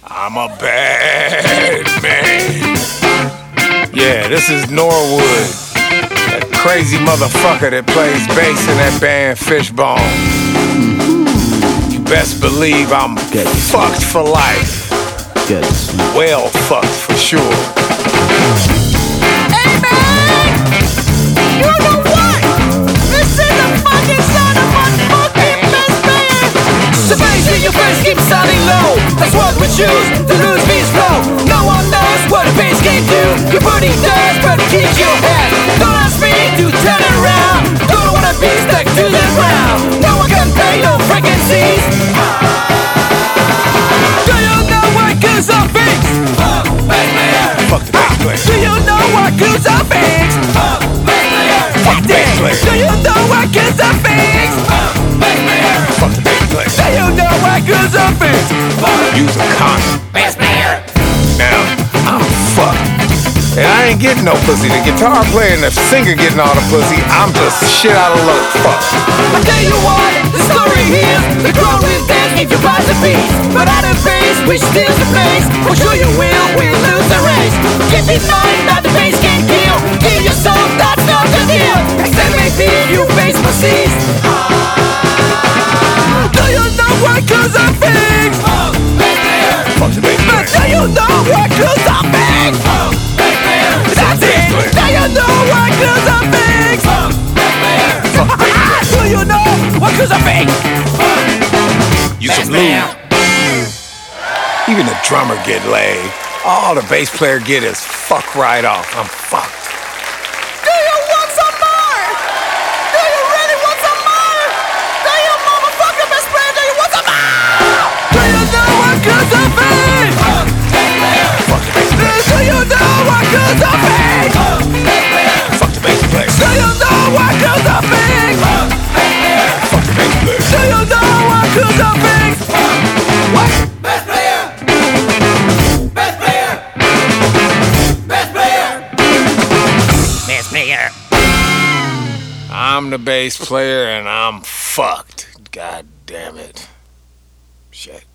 I'm a bad man. Yeah, this is Norwood, that crazy motherfucker that plays bass in that band Fishbone. You best believe I'm fucked for life. Well fucked for sure. Hey man! You know what? This is the fucking sound of my fucking best band! The bass in your face keeps sounding low. That's what we choose to lose beats flow. No one knows what a bass can do. Your body does, but it keeps your head. Don't ask me to turn around. Don't wanna be stuck to the ground. No one can pay no frequencies. Do you know what goes on fix? Fuck the bass player. Do you know what goes on fix? Fuck the bass player. Do you know what goes on fix? Fuck the bass player. Do you know what goes on fix? Use a condom. Bass player. Now, I'm fucked. And I ain't getting no pussy. The guitar player and the singer getting all the pussy. I'm just shit out of luck. Fuck. I tell you what, the story is the crowd will dance if you pass a piece. But at a pace which steals the place, for sure you will lose the race. Keep in mind that the bass can kill. Kill yourself, that's not the deal. Except maybe if you face proceeds. Do you know what goes on fix? Fuck the bass player. Do you know what goes on fix? That's it! Do you know what goes on fix? Do you know what goes on fix? You some lube. Even the drummer get laid. All the bass player get is fuck right off. I'm fucked. Do you want some more? Do you really want some more? Do you motherfucking best player? Do you want some more? Do you know what goes on fix? Fuck the bass player. Do you know what goes on fix? Fuck the bass player. Do you know what goes on fix? Fuck the bass player. Do you know what goes on fix? What? Best player! Best player! Best player! Best player! I'm the bass player and I'm fucked. God damn it. Shit.